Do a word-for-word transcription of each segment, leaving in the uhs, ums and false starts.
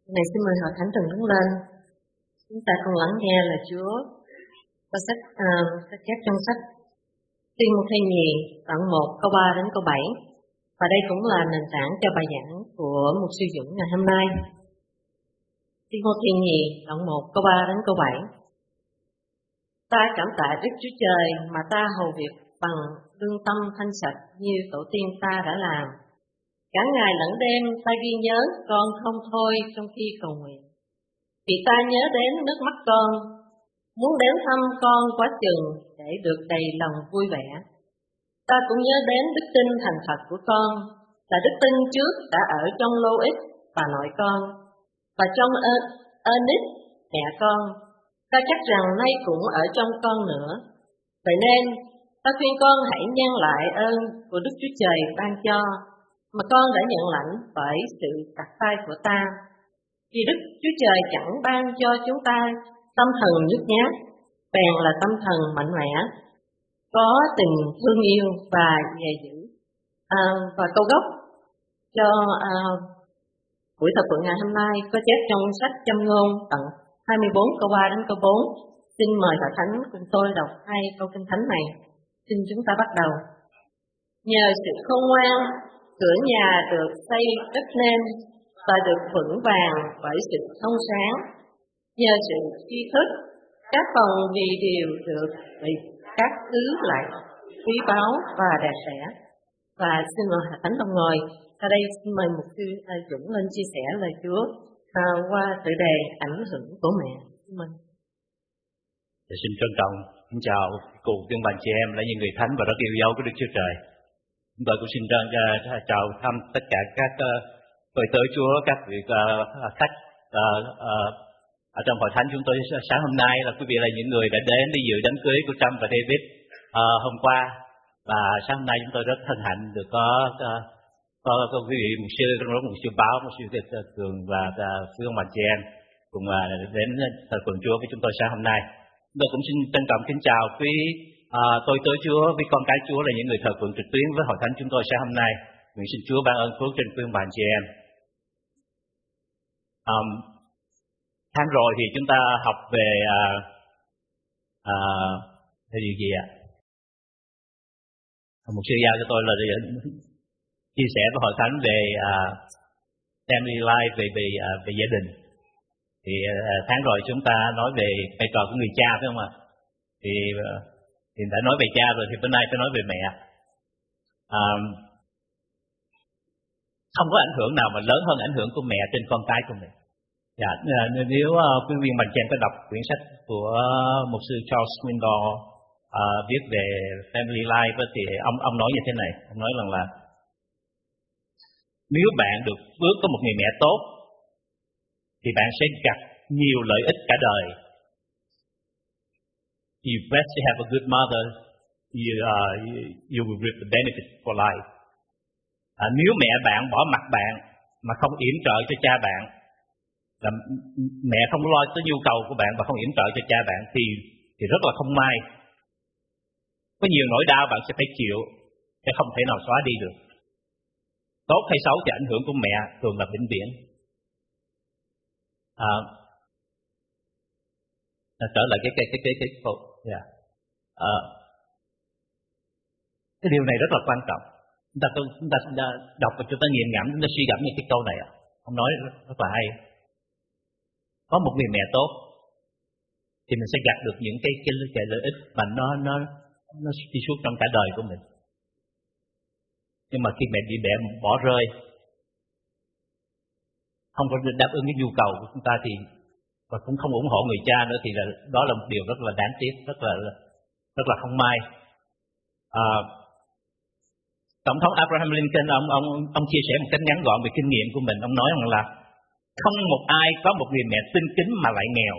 Này xin mời Hội Thánh Trần đứng lên. Chúng ta cùng lắng nghe lời Chúa qua sách uh, sách chép trong sách Ti-mô-thê nhì đoạn một câu ba đến câu bảy. Và đây cũng là nền tảng cho bài giảng của mục sư Dũng ngày hôm nay. Ti-mô-thê nhì đoạn một câu ba đến câu bảy. Ta cảm tạ Đức Chúa Trời mà ta hầu việc bằng lương tâm thanh sạch như tổ tiên ta đã làm. Cả ngày lẫn đêm ta ghi nhớ con không thôi trong khi cầu nguyện. Vì ta nhớ đến nước mắt con, muốn đến thăm con quá chừng để được đầy lòng vui vẻ. Ta cũng nhớ đến đức tin thành thật của con, là đức tin trước đã ở trong Lô-ít bà nội con, và trong Ơ-nít mẹ con. Ta chắc rằng nay cũng ở trong con nữa. Vậy nên, ta khuyên con hãy nhân lại ơn của Đức Chúa Trời ban cho, mà con đã nhận lãnh bởi sự đặt tay của ta. Vì Đức Chúa Trời chẳng ban cho chúng ta tâm thần nhút nhát, bèn là tâm thần mạnh mẽ, có tình thương yêu và dè dữ. À, và câu gốc cho à, buổi thờ phượng ngày hôm nay có chép trong sách Châm ngôn tận hai mươi bốn câu ba đến câu bốn. Xin mời Hội Thánh cùng tôi đọc hai câu kinh thánh này. Xin chúng ta bắt đầu. Nhờ sự khôn ngoan, cửa nhà được xây cất nên và được vững vàng bởi sự thông sáng. Nhờ sự tri thức, các phòng vì đều được bị các thứ lại quý báu và đẹp đẽ. Và xin mời Hội Thánh đồng ngồi. Sau đây xin mời mục sư Dũng lên chia sẻ lời Chúa à, qua tựa đề ảnh hưởng của mẹ. Xin mời. Xin trân trọng xin chào cùng các bạn chị em là những người thánh và rất yêu dấu của Đức Chúa Trời. Chúng tôi cũng xin trân uh, chào thăm tất cả các tôi uh, tới Chúa, các vị uh, khách uh, uh, ở trong hội thánh chúng tôi sáng hôm nay là quý vị là những người đã đến đi dự đám cưới của Trâm và David uh, hôm qua, và sáng hôm nay chúng tôi rất hân hạnh được có uh, có, có quý vị mục sư, mục sư Báo, mục sư Cường và quý ông bà chị em cùng uh, đến thờ phượng Chúa với chúng tôi sáng hôm nay. Chúng tôi cũng xin trân trọng kính chào quý à, tôi tới Chúa với con cái Chúa là những người thờ phượng trực tuyến với hội thánh chúng tôi sáng hôm nay. Nguyện xin Chúa ban ơn phước trên quý ông bà chị em. Um, tháng rồi thì chúng ta học về à, à, về điều gì ạ? Một sư giao cho tôi là chia sẻ với hội thánh về à, family life, về về à, về gia đình. Thì tháng rồi chúng ta nói về vai trò của người cha, phải không ạ? Thì thì đã nói về cha rồi, thì bữa nay tôi nói về mẹ. À, không có ảnh hưởng nào mà lớn hơn ảnh hưởng của mẹ trên con cái của mình. Dạ, nếu uh, quý vị bạn chị em có đọc quyển sách của mục sư Charles Swindoll uh, viết về family life thì ông ông nói như thế này, ông nói rằng là nếu bạn được phước có một người mẹ tốt thì bạn sẽ gặp nhiều lợi ích cả đời. You best to have a good mother, you, uh, you will reap the benefit for life. À, nếu mẹ bạn bỏ mặc bạn mà không yểm trợ cho cha bạn, là mẹ không lo tới nhu cầu của bạn và không yểm trợ cho cha bạn thì thì rất là không may. Có nhiều nỗi đau bạn sẽ phải chịu, sẽ không thể nào xóa đi được. Tốt hay xấu thì ảnh hưởng của mẹ thường là vĩnh viễn. À, trở lại cái cái cái cái cái câu, yeah. à, cái điều này rất là quan trọng. Chúng ta chúng ta đọc và chúng ta nghiền ngẫm, chúng ta suy gẫm những cái câu này. Ông nói rất, rất là hay. Có một người mẹ tốt thì mình sẽ gặt được những cái cái, cái lợi ích mà nó nó nó đi suốt trong cả đời của mình. Nhưng mà khi mẹ bị mẹ bỏ rơi, không có đáp ứng cái nhu cầu của chúng ta thì và cũng không ủng hộ người cha nữa thì là, đó là một điều rất là đáng tiếc, rất là rất là không may. À, Tổng thống Abraham Lincoln ông ông ông chia sẻ một cách ngắn gọn về kinh nghiệm của mình. Ông nói rằng là không một ai có một người mẹ tinh kính mà lại nghèo.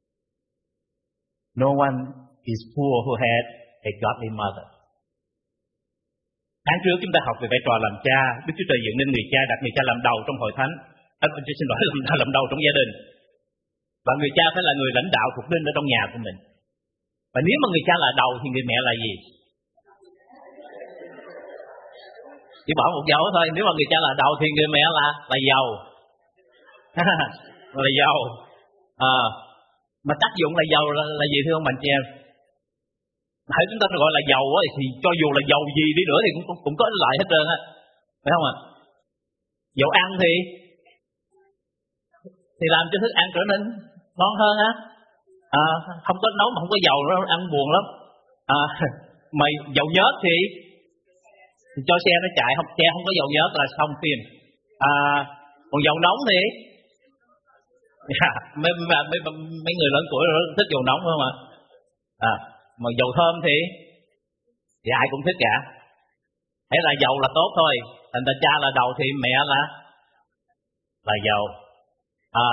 No one is poor who had a godly mother. Tháng trước chúng ta học về vai trò làm cha. Đức Chúa Trời dựng nên người cha, đặt người cha làm đầu trong hội thánh. À, xin lỗi, làm, làm đầu trong gia đình. Và người cha phải là người lãnh đạo thuộc linh ở trong nhà của mình. Và nếu mà người cha là đầu thì người mẹ là gì? Chỉ bỏ một dấu thôi. Nếu mà người cha là đầu thì người mẹ là là dầu. Là dầu. À, mà tác dụng là dầu là, là gì thưa ông anh chị em? Hãy chúng ta gọi là dầu á, thì cho dù là dầu gì đi nữa thì cũng cũng có lợi hết trơn á, phải không ạ? À? Dầu ăn thì thì làm cho thức ăn trở nên ngon hơn á. À, không có nấu mà không có dầu nó ăn buồn lắm. À, mà dầu nhớt thì, thì cho xe nó chạy, không xe không có dầu nhớt là xong phim. À, còn dầu nóng thì yeah, mấy, mấy, mấy, mấy người lớn tuổi thích dầu nóng không ạ? À, mà dầu thơm thì thì ai cũng thích cả. Thế là dầu là tốt thôi. Thành ra cha là đầu thì mẹ là là dầu. À,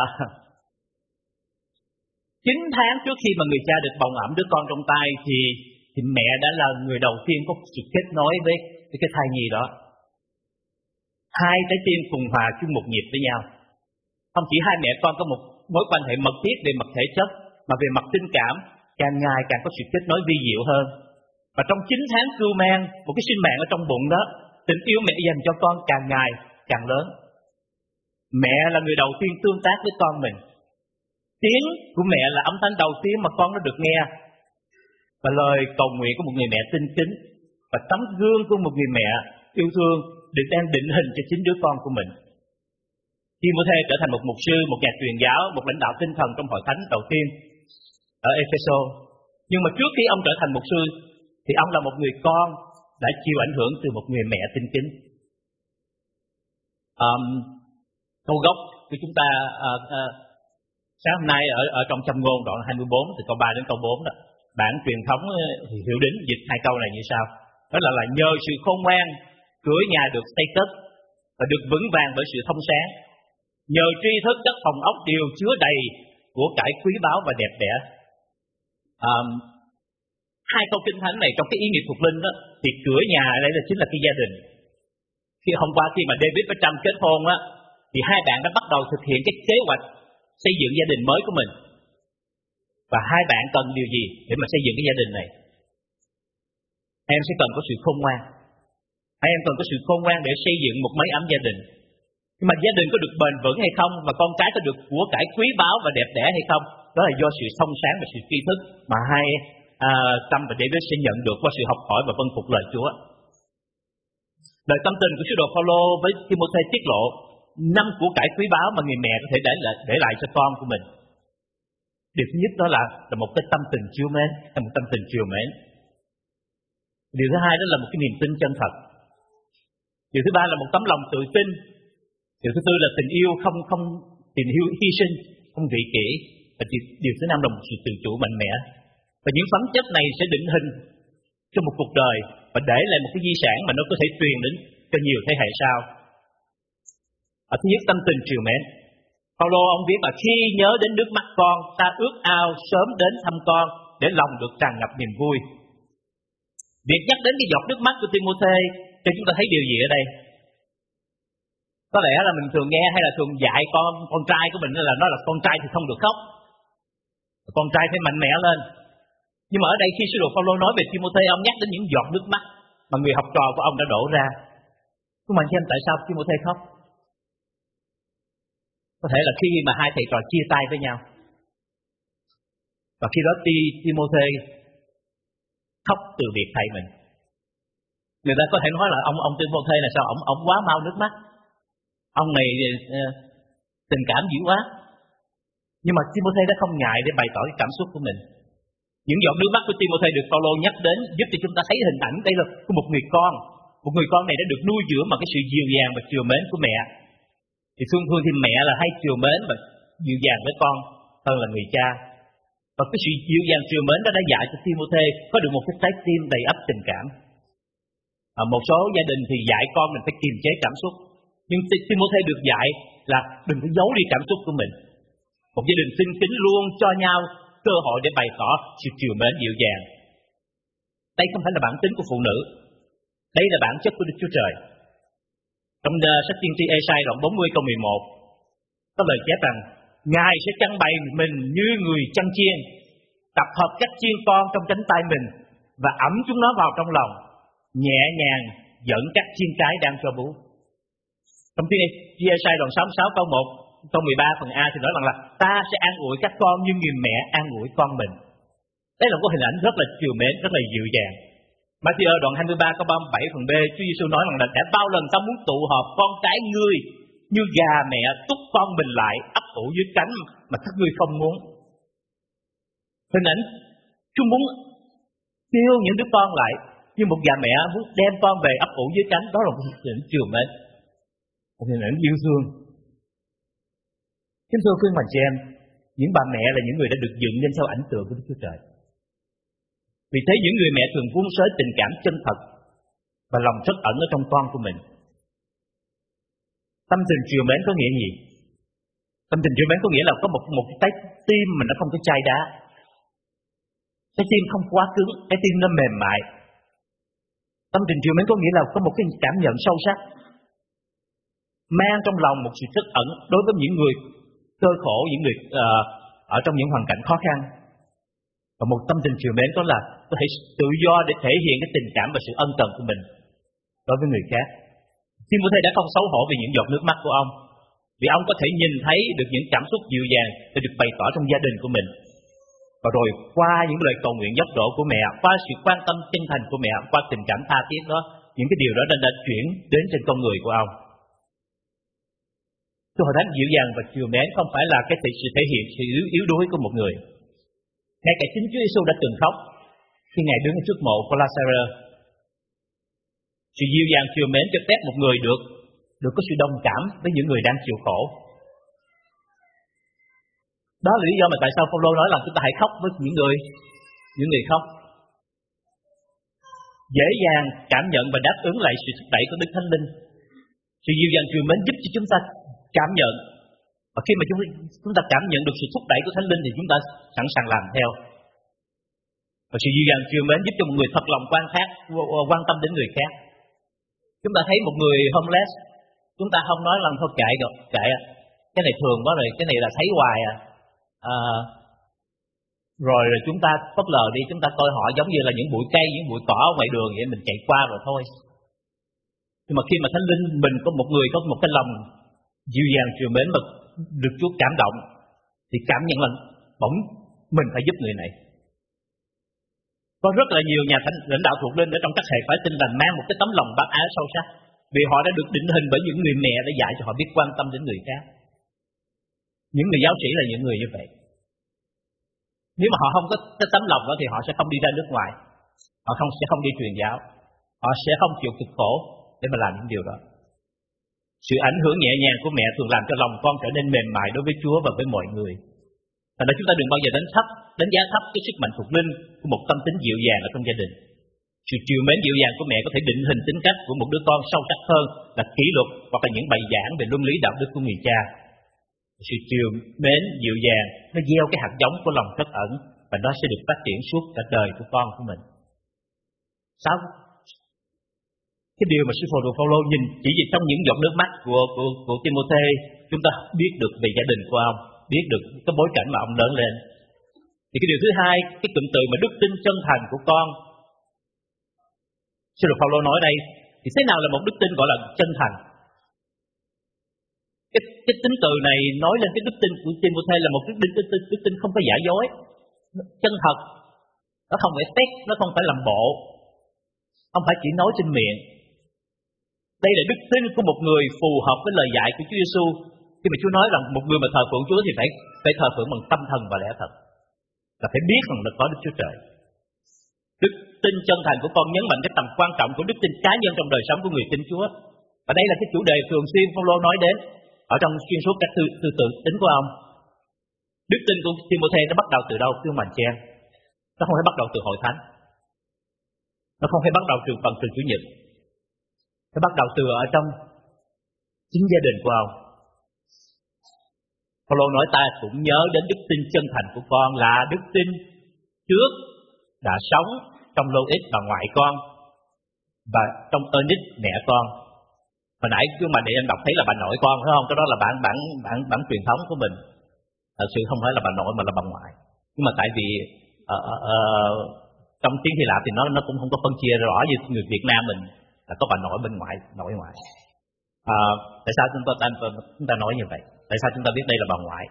chín tháng trước khi mà người cha được bồng ẵm đứa con trong tay thì thì mẹ đã là người đầu tiên có sự kết nối với, với cái thai nhi đó. Hai trái tim cùng hòa chung một nhịp với nhau. Không chỉ hai mẹ con có một mối quan hệ mật thiết về mặt thể chất, mà về mặt tình cảm càng ngày càng có sự kết nối vi diệu hơn. Và trong chín tháng cưu mang một cái sinh mạng ở trong bụng đó, tình yêu mẹ dành cho con càng ngày càng lớn. Mẹ là người đầu tiên tương tác với con mình. Tiếng của mẹ là âm thanh đầu tiên mà con nó được nghe. Và lời cầu nguyện của một người mẹ tinh kính và tấm gương của một người mẹ yêu thương được đang định hình cho chính đứa con của mình. Timôthê trở thành một mục sư, một nhà truyền giáo, một lãnh đạo tinh thần trong hội thánh đầu tiên ở Ephesos. Nhưng mà trước khi ông trở thành mục sư thì ông là một người con đã chịu ảnh hưởng từ một người mẹ tinh kính. Um, câu gốc của chúng ta uh, uh, sáng hôm nay ở ở trong Châm ngôn đoạn hai mươi bốn từ câu ba đến câu bốn đó. Bản truyền thống thì Hiểu Đính dịch hai câu này như sau. Đó là, là nhờ sự khôn ngoan, cửa nhà được xây cất và được vững vàng bởi sự thông sáng. Nhờ tri thức các phòng ốc đều chứa đầy của cải quý báu và đẹp đẽ. À, hai câu kinh thánh này trong cái ý nghĩa thuộc linh đó, thì cửa nhà đây là chính là cái gia đình. Khi hôm qua khi mà David với Trâm kết hôn á, thì hai bạn đã bắt đầu thực hiện cái kế hoạch xây dựng gia đình mới của mình. Và hai bạn cần điều gì để mà xây dựng cái gia đình này? Em sẽ cần có sự khôn ngoan. Hai em cần có sự khôn ngoan để xây dựng một mái ấm gia đình. Nhưng mà gia đình có được bền vững hay không, và con cái có được của cải quý báu và đẹp đẽ hay không, đó là do sự thông sáng và sự tri thức mà hai à, Tâm và David sẽ nhận được qua sự học hỏi và vâng phục lời Chúa. Lời tâm tình của sứ đồ Phaolô với Timôthê tiết lộ năm của cải quý báu mà người mẹ có thể để lại, để lại cho con của mình. Điều thứ nhất đó là, là một cái tâm tình chiều mến, là một tâm tình chiều mến. Điều thứ hai đó là một cái niềm tin chân thật. Điều thứ ba là một tấm lòng tự tin. Điều thứ tư là tình yêu không không tình yêu hy sinh, không vị kỷ. Và điều thứ năm là một sự tự chủ mạnh mẽ. Và những phẩm chất này sẽ định hình cho một cuộc đời và để lại một cái di sản mà nó có thể truyền đến cho nhiều thế hệ sau. Ở thứ nhất, tâm tình trìu mến. Phaolô ông viết là khi nhớ đến nước mắt con, ta ước ao sớm đến thăm con để lòng được tràn ngập niềm vui. Việc nhắc đến cái giọt nước mắt của Timôthê cho chúng ta thấy điều gì ở đây? Có lẽ là mình thường nghe hay là thường dạy con con trai của mình là nói là con trai thì không được khóc, con trai phải mạnh mẽ lên. Nhưng mà ở đây khi sứ đồ Phaolô nói về Timôthê, ông nhắc đến những giọt nước mắt mà người học trò của ông đã đổ ra. Nhưng mà xem tại sao Timôthê khóc? Có thể là khi mà hai thầy trò chia tay với nhau, và khi đó Timôthê khóc từ biệt thầy mình. Người ta có thể nói là ông ông Timôthê là sao? Ông ông quá mau nước mắt. Ông này uh, tình cảm dữ quá. Nhưng mà Timôthê đã không ngại để bày tỏ cái cảm xúc của mình. Những giọt nước mắt của Timôthê được Phaolô nhắc đến giúp cho chúng ta thấy hình ảnh đây là của một người con. Một người con này đã được nuôi dưỡng bằng cái sự dịu dàng và trìu mến của mẹ. Thì thường thường thì mẹ là hay trìu mến và dịu dàng với con hơn là người cha. Và cái sự dịu dàng trìu mến đó đã dạy cho Timôthê có được một cái trái tim đầy ắp tình cảm. Ở một số gia đình thì dạy con mình phải kiềm chế cảm xúc. Nhưng Timôthê được dạy là đừng có giấu đi cảm xúc của mình. Một gia đình tinh kính luôn cho nhau cơ hội để bày tỏ sự trìu mến dịu dàng. Đây không phải là bản tính của phụ nữ. Đây là bản chất của Đức Chúa Trời. Trong uh, sách tiên tri Ê-sai đoạn bốn mươi câu mười một có lời chép rằng Ngài sẽ chăn bày mình như người chăn chiên, tập hợp các chiên con trong cánh tay mình và ẵm chúng nó vào trong lòng, nhẹ nhàng dẫn các chiên cái đang cho bú. Trong tiên tri Ê-sai đoạn sáu mươi sáu câu một câu mười ba phần A thì nói rằng là ta sẽ an ủi các con như người mẹ an ủi con mình. Đây là một hình ảnh rất là trìu mến, rất là dịu dàng. Matthew đoạn hai mươi ba câu ba mươi bảy phần B, Chúa Giêsu nói rằng là đã bao lần ta muốn tụ họp con cái ngươi như gà mẹ túc con mình lại ấp ủ dưới cánh mà các ngươi không muốn. Hình ảnh Chúa muốn kêu những đứa con lại như một gà mẹ muốn đem con về ấp ủ dưới cánh. Đó là một hình ảnh trìu mến, một hình ảnh yêu thương. Kính thưa quý anh chị em, những bà mẹ là những người đã được dựng nên theo ảnh tượng của Đức Chúa Trời. Vì thế những người mẹ thường vun sới tình cảm chân thật và lòng trắc ẩn ở trong con của mình. Tâm tình trìu mến có nghĩa gì? Tâm tình trìu mến có nghĩa là có một một cái trái tim mà nó không có chai đá, trái tim không quá cứng, trái tim nó mềm mại. Tâm tình trìu mến có nghĩa là có một cái cảm nhận sâu sắc, mang trong lòng một sự trắc ẩn đối với những người cơ khổ, những người uh, ở trong những hoàn cảnh khó khăn. Và một tâm tình trìu mến đó là có thể tự do để thể hiện cái tình cảm và sự ân cần của mình đối với người khác. Timôthê đã không xấu hổ vì những giọt nước mắt của ông, vì ông có thể nhìn thấy được những cảm xúc dịu dàng để được bày tỏ trong gia đình của mình. Và rồi qua những lời cầu nguyện dốc đổ của mẹ, qua sự quan tâm chân thành của mẹ, qua tình cảm tha thiết đó, những cái điều đó đã, đã chuyển đến trên con người của ông. Sự hội thánh dịu dàng và trìu mến không phải là cái sự thể hiện sự yếu, yếu đuối của một người. Ngay cả chính Chúa Giêsu đã từng khóc khi Ngài đứng trước mộ của Lazarus. Sự dịu dàng trìu mến cho phép một người được được có sự đồng cảm với những người đang chịu khổ. Đó là lý do mà tại sao Phaolô nói là chúng ta hãy khóc với những người những người khóc. Dễ dàng cảm nhận và đáp ứng lại sự thúc đẩy của Đức Thánh Linh. Sự dịu dàng trìu mến giúp cho chúng ta cảm nhận, và khi mà chúng chúng ta cảm nhận được sự thúc đẩy của Thánh Linh thì chúng ta sẵn sàng làm theo. Và sự dịu dàng trìu mến giúp cho một người thật lòng quan sát, quan tâm đến người khác. Chúng ta thấy một người homeless, chúng ta không nói là thôi kệ rồi, kệ cái này thường quá rồi, cái này là thấy hoài à. à rồi, rồi chúng ta phớt lờ đi, chúng ta coi họ giống như là những bụi cây, những bụi cỏ ở ngoài đường vậy, mình chạy qua rồi thôi. Nhưng mà khi mà Thánh Linh mình có một người có một cái lòng dịu dàng trìu mến mà được Chúa cảm động, thì cảm nhận là bỗng mình phải giúp người này. Có rất là nhiều nhà thánh lãnh đạo thuộc linh ở trong các hệ phái tin lành mang một cái tấm lòng bác ái sâu sắc, vì họ đã được định hình bởi những người mẹ đã dạy cho họ biết quan tâm đến người khác. Những người giáo sĩ là những người như vậy. Nếu mà họ không có cái tấm lòng đó thì họ sẽ không đi ra nước ngoài, họ không sẽ không đi truyền giáo, họ sẽ không chịu cực khổ để mà làm những điều đó. Sự ảnh hưởng nhẹ nhàng của mẹ thường làm cho lòng con trở nên mềm mại đối với Chúa và với mọi người. Thành ra chúng ta đừng bao giờ đánh thấp, đánh giá thấp cái sức mạnh thuộc linh của một tâm tính dịu dàng ở trong gia đình. Sự trìu mến dịu dàng của mẹ có thể định hình tính cách của một đứa con sâu sắc hơn là kỷ luật hoặc là những bài giảng về luân lý đạo đức của người cha. Sự trìu mến dịu dàng nó gieo cái hạt giống của lòng trắc ẩn và nó sẽ được phát triển suốt cả đời của con của mình. Sáu, cái điều mà sư phụ Phaolô nhìn chỉ vì trong những giọt nước mắt của của của Timôthê, chúng ta biết được về gia đình của ông, biết được cái bối cảnh mà ông lớn lên. Thì cái điều thứ hai, cái cụm từ mà đức tin chân thành của con. Sư phụ Phaolô nói đây, thì thế nào là một đức tin gọi là chân thành? Cái, cái tính từ này nói lên cái đức tin của Timôthê là một đức tin, đức tin, đức tin không có giả dối, chân thật. Nó không phải fake, nó không phải làm bộ, không phải chỉ nói trên miệng. Đây là đức tin của một người phù hợp với lời dạy của Chúa Giêsu. Khi mà Chúa nói rằng một người mà thờ phượng Chúa thì phải phải thờ phượng bằng tâm thần và lẽ thật, là phải biết rằng là có Đức Chúa Trời. Đức tin chân thành của con nhấn mạnh cái tầm quan trọng của đức tin cá nhân trong đời sống của người tin Chúa. Và đây là cái chủ đề thường xuyên Phaolô nói đến ở trong xuyên suốt các tư, tư tưởng tính của ông. Đức tin của Timôthê nó bắt đầu từ đâu, thưa bạn chị em? Nó không phải bắt đầu từ hội thánh, nó không phải bắt đầu từ phần từ Chủ nhật, nó bắt đầu từ ở trong chính gia đình của ông. Phaolô nói ta cũng nhớ đến đức tin chân thành của con là đức tin trước đã sống trong Lô-ít bà ngoại con và trong Ơ-nít mẹ con. Hồi nãy cứ mà để anh đọc thấy là bà nội con phải không? Cái đó là bản bản bản bản truyền thống của mình. Thật sự không phải là bà nội mà là bà ngoại. Nhưng mà tại vì uh, uh, uh, trong tiếng Hy Lạp thì nó nó cũng không có phân chia rõ như người Việt Nam mình là có bà nội bên ngoại, nội ngoại. À, tại sao chúng ta chúng ta nói như vậy? Tại sao chúng ta biết đây là bà ngoại?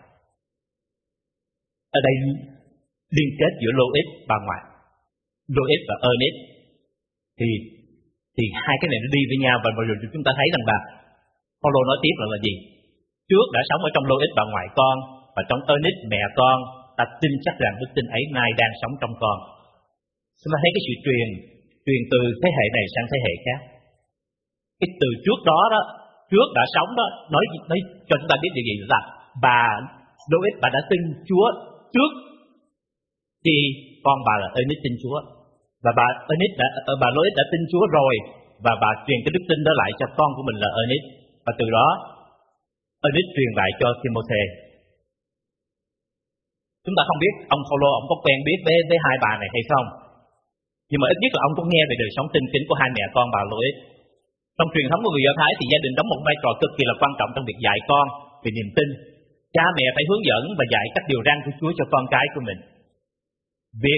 Ở đây liên kết giữa Lois bà ngoại, Lois và Ernest, thì thì hai cái này nó đi với nhau. Và rồi chúng ta thấy rằng là Paulo nói tiếp là, là gì? Trước đã sống ở trong Lois bà ngoại con, và trong Ernest mẹ con, ta tin chắc rằng đức tin ấy nay đang sống trong con. Chúng ta thấy cái sự truyền truyền từ thế hệ này sang thế hệ khác. Cái từ trước đó đó, trước đã sống đó, nói nói cho chúng ta biết điều gì là bà Lois bà đã tin Chúa trước khi con bà là Ernest tin Chúa, và bà Ernest đã bà Lois đã tin Chúa rồi, và bà truyền cái đức tin đó lại cho con của mình là Ernest, và từ đó Ernest truyền lại cho Timothy. Chúng ta không biết ông Paulo ông có quen biết với, với hai bà này hay không, nhưng mà ít nhất là ông có nghe về đời sống tinh kính của hai mẹ con bà Lois. Trong truyền thống của người Do Thái thì gia đình đóng một vai trò cực kỳ là quan trọng trong việc dạy con về niềm tin. Cha mẹ phải hướng dẫn và dạy các điều răn của Chúa cho con cái của mình. Việc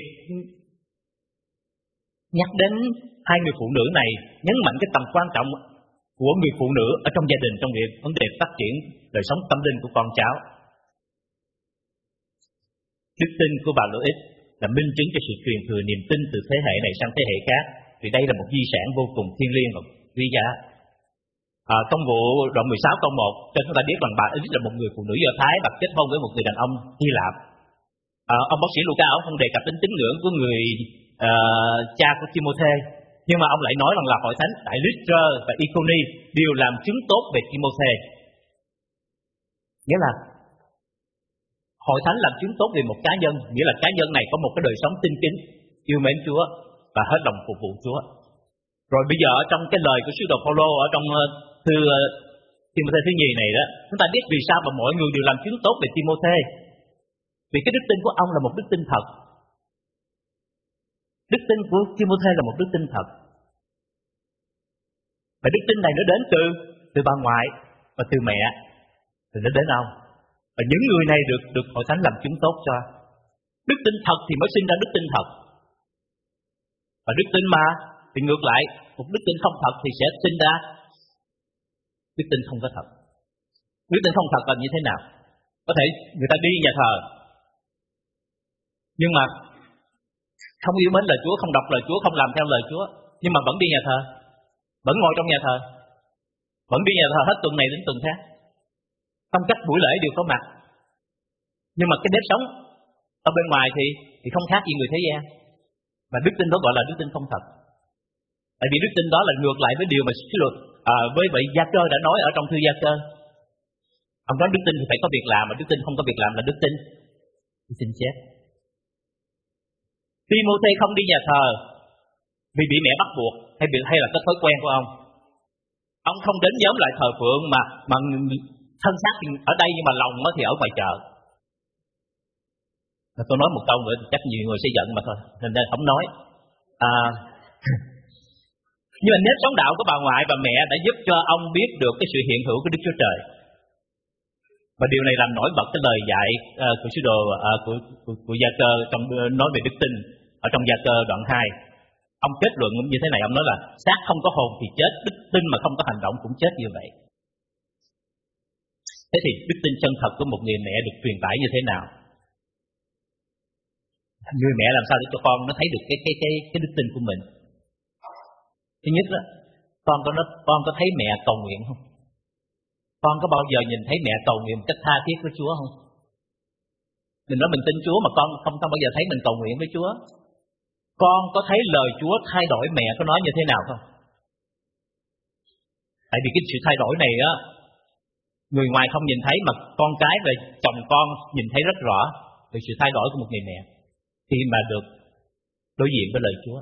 nhắc đến hai người phụ nữ này nhấn mạnh cái tầm quan trọng của người phụ nữ ở trong gia đình trong việc vấn đề phát triển đời sống tâm linh của con cháu. Đức tin của bà Lois là minh chứng cho sự truyền thừa niềm tin từ thế hệ này sang thế hệ khác, vì đây là một di sản vô cùng thiêng liêng và quý giá. À, công vụ đoạn mười sáu câu một cho chúng ta biết rằng bà Lois là một người phụ nữ Do Thái và kết hôn với một người đàn ông Hy Lạp. À, ông bác sĩ Luca ông không đề cập đến tín ngưỡng của người uh, cha của Timothy, nhưng mà ông lại nói rằng là hội thánh tại Lystra và Iconi đều làm chứng tốt về Timothy. Nghĩa là hội thánh làm chứng tốt về một cá nhân, nghĩa là cá nhân này có một cái đời sống tinh kính, yêu mến Chúa và hết lòng phục vụ Chúa. Rồi bây giờ ở trong cái lời của sứ đồ Phaolô ở trong uh, thư uh, Timothy thứ nhì này đó, chúng ta biết vì sao mà mọi người đều làm chứng tốt về Timothy. Vì cái đức tin của ông là một đức tin thật. Đức tin của Timothy là một đức tin thật. Và đức tin này nó đến từ từ bà ngoại và từ mẹ, rồi nó đến ông. Và những người này được được hội thánh làm chứng tốt cho. Đức tin thật thì mới sinh ra đức tin thật. Và đức tin mà thì ngược lại, một đức tin không thật thì sẽ sinh ra đức tin không có thật. Đức tin không thật là như thế nào? Có thể người ta đi nhà thờ, nhưng mà không yêu mến lời Chúa, không đọc lời Chúa, không làm theo lời Chúa, nhưng mà vẫn đi nhà thờ, vẫn ngồi trong nhà thờ, vẫn đi nhà thờ hết tuần này đến tuần khác, phong cách buổi lễ đều có mặt, nhưng mà cái nếp sống ở bên ngoài thì thì không khác gì người thế gian. Và đức tin đó gọi là đức tin không thật. Tại vì đức tin đó là ngược lại với điều mà sứ đồ à, với vị Gia Cơ đã nói ở trong thư Gia Cơ. Ông nói đức tin thì phải có việc làm, mà đức tin không có việc làm là đức tin đức tin chết. Timothy không đi nhà thờ vì bị mẹ bắt buộc hay bị hay là cái thói quen của ông. Ông không đến nhóm lại thờ phượng mà mà thân xác thì ở đây nhưng mà lòng nó thì ở ngoài chợ. Mà tôi nói một câu nữa chắc nhiều người sẽ giận mà thôi, nên nên không nói. À, nhưng mà nếp sống đạo của bà ngoại và mẹ đã giúp cho ông biết được cái sự hiện hữu của Đức Chúa Trời. Và điều này làm nổi bật cái lời dạy uh, của sứ đồ uh, của, của, của Gia Cơ trong uh, nói về đức tin ở trong Gia Cơ đoạn hai. Ông kết luận như thế này, ông nói là xác không có hồn thì chết, đức tin mà không có hành động cũng chết như vậy. Thế thì đức tin chân thật của một người mẹ được truyền tải như thế nào? Người mẹ làm sao để cho con nó thấy được cái cái cái cái đức tin của mình? Thứ nhất đó, con có nó con có thấy mẹ cầu nguyện không? Con có bao giờ nhìn thấy mẹ cầu nguyện một cách tha thiết với Chúa không? Mình nói mình tin Chúa mà con không không bao giờ thấy mình cầu nguyện với Chúa. Con có thấy lời Chúa thay đổi mẹ có nói như thế nào không? Tại vì cái sự thay đổi này á, người ngoài không nhìn thấy mà con cái và chồng con nhìn thấy rất rõ về sự thay đổi của một người mẹ khi mà được đối diện với lời Chúa.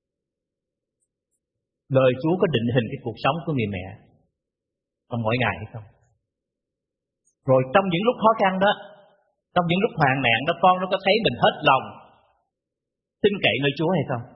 Lời Chúa có định hình cái cuộc sống của người mẹ trong mỗi ngày hay không? Rồi trong những lúc khó khăn đó, trong những lúc hoạn nạn đó, con nó có thấy mình hết lòng tin cậy nơi Chúa hay không?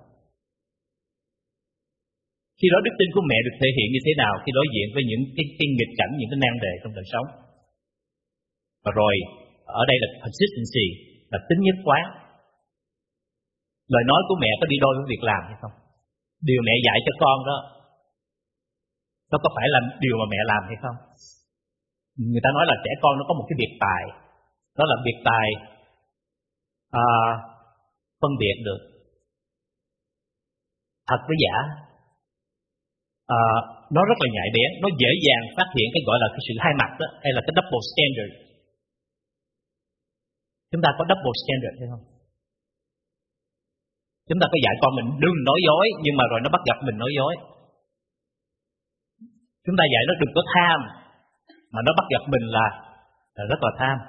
Khi đó đức tin của mẹ được thể hiện như thế nào khi đối diện với những cái, cái nghịch cảnh, những cái nan đề trong đời sống? Và rồi ở đây là consistency, là tính nhất quán. Lời nói của mẹ có đi đôi với việc làm hay không? Điều mẹ dạy cho con đó, nó có phải là điều mà mẹ làm hay không? Người ta nói là trẻ con nó có một cái biệt tài, đó là biệt tài à, phân biệt được thật với giả. À, nó rất là nhạy bén, nó dễ dàng phát hiện cái gọi là cái sự hai mặt đó, hay là cái double standard. Chúng ta có double standard hay không? Chúng ta có dạy con mình đừng nói dối, nhưng mà rồi nó bắt gặp mình nói dối. Chúng ta dạy nó đừng có tham, mà nó bắt gặp mình là, là rất là tham.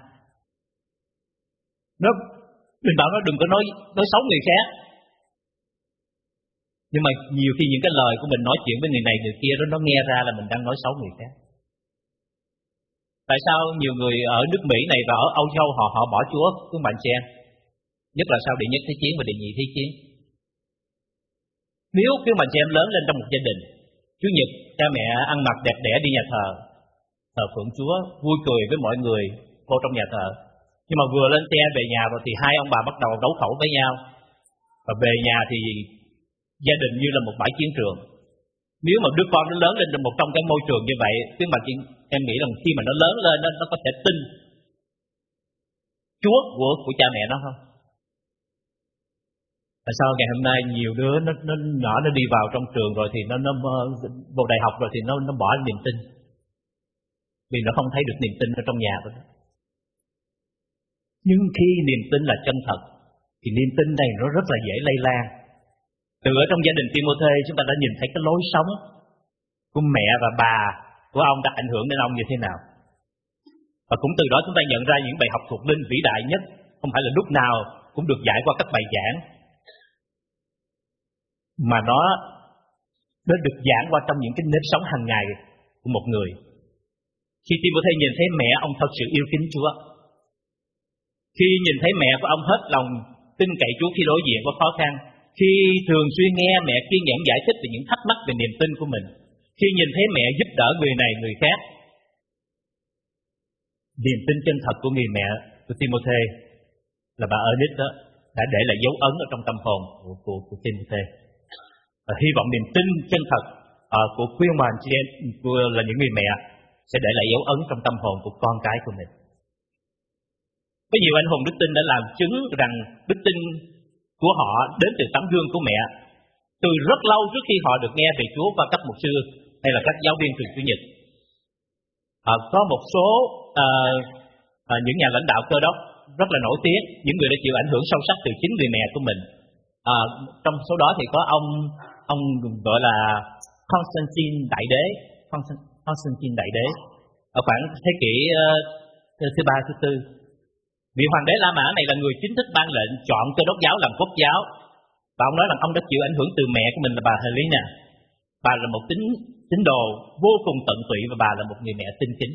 Nó, mình bảo nó đừng có nói, nói xấu người khác. Nhưng mà nhiều khi những cái lời của mình nói chuyện với người này người kia đó, nó nghe ra là mình đang nói xấu người khác. Tại sao nhiều người ở nước Mỹ này và ở Âu Châu họ họ bỏ Chúa, các bạn chị em? Nhất là sau đệ nhất thế chiến và đệ nhị thế chiến. Nếu các bạn chị em lớn lên trong một gia đình, Chủ nhật cha mẹ ăn mặc đẹp đẽ đi nhà thờ, thờ phượng Chúa, vui cười với mọi người vô trong nhà thờ. Nhưng mà vừa lên xe về nhà rồi thì hai ông bà bắt đầu đấu khẩu với nhau. Và về nhà thì gia đình như là một bãi chiến trường. Nếu mà đứa con nó lớn lên một trong cái môi trường như vậy, chứ mà em nghĩ rằng khi mà nó lớn lên nó, nó có thể tin Chúa của của cha mẹ nó không? Tại sao ngày hôm nay nhiều đứa nó, nó nhỏ nó đi vào trong trường rồi thì nó nó vào đại học rồi thì nó nó bỏ niềm tin, vì nó không thấy được niềm tin ở trong nhà của nó. Nhưng khi niềm tin là chân thật thì niềm tin này nó rất là dễ lây lan. Từ ở trong gia đình Timôthê chúng ta đã nhìn thấy cái lối sống của mẹ và bà của ông đã ảnh hưởng đến ông như thế nào. Và cũng từ đó chúng ta nhận ra những bài học thuộc linh vĩ đại nhất không phải là lúc nào cũng được dạy qua các bài giảng, mà nó nó được giảng qua trong những cái nếp sống hàng ngày của một người. Khi Timôthê nhìn thấy mẹ ông thật sự yêu kính Chúa, khi nhìn thấy mẹ của ông hết lòng tin cậy Chúa khi đối diện với khó khăn, khi thường xuyên nghe mẹ kiên nhẫn giải thích về những thắc mắc về niềm tin của mình, khi nhìn thấy mẹ giúp đỡ người này người khác, niềm tin chân thật của người mẹ của Timôthê là bà Eunice đó đã để lại dấu ấn ở trong tâm hồn của, của, của Timôthê. Và hy vọng niềm tin chân thật uh, của khuyên bà chị em của là những người mẹ sẽ để lại dấu ấn trong tâm hồn của con cái của mình. Có nhiều anh hùng đức tin đã làm chứng rằng đức tin của họ đến từ tấm gương của mẹ từ rất lâu trước khi họ được nghe về Chúa qua các mục sư hay là các giáo viên trường Chủ nhật. À, có một số à, à, những nhà lãnh đạo Cơ đốc rất là nổi tiếng, những người đã chịu ảnh hưởng sâu sắc từ chính người mẹ của mình. À, trong số đó thì có ông ông gọi là Constantine Đại Đế, Constantine Đại Đế ở khoảng thế kỷ uh, thứ ba thứ tư. Vị hoàng đế La Mã này là người chính thức ban lệnh chọn Cơ đốc giáo làm quốc giáo, và ông nói rằng ông đã chịu ảnh hưởng từ mẹ của mình là bà Helena. Bà là một tín tín đồ vô cùng tận tụy và bà là một người mẹ tinh kính.